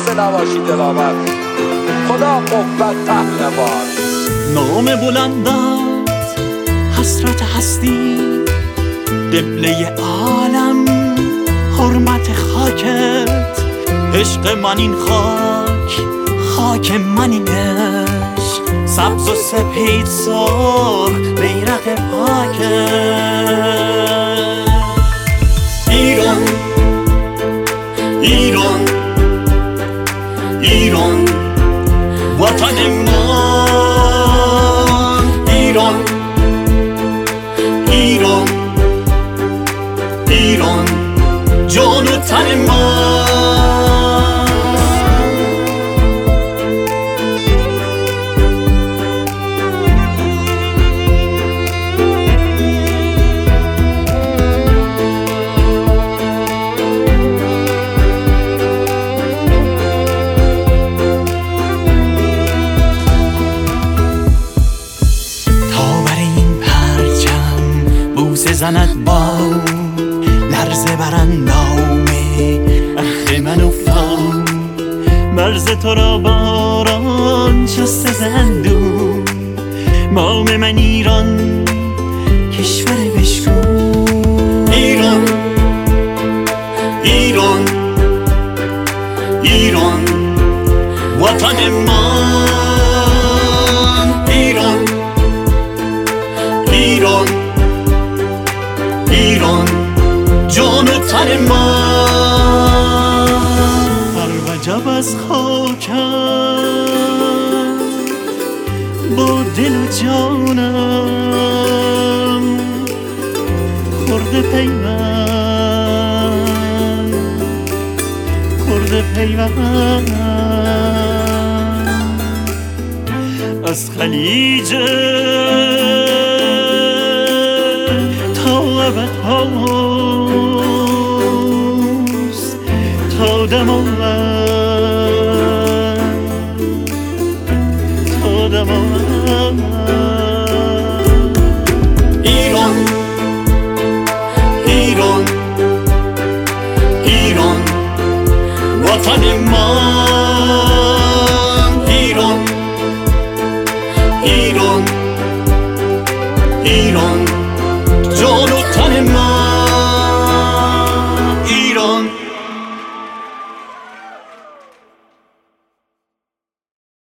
بنواشی دلآور. خدا قوت پهلوان. نام بلندت حسرت هستی، قبله عالم حرمت خاکت. عشق من این خاک، خاک من این عشق، سبز و سپید سرخ بیرق پاکت. ایران ایران ایران وطن من، ایران ایران ایران جان و تن من. زند با لرزه بر اندام اخ من افتاد، مرز تو را باران شسته زندون. مام من ایران کشور بشکو، ایران ایران ایران وطن من، ایران ایران ایران جان و تن من. هر وجب از خاکم با دل و جانم خورده پیوند، خورده پیوند. از خلیج هاست تا دماوند، تا دماوند.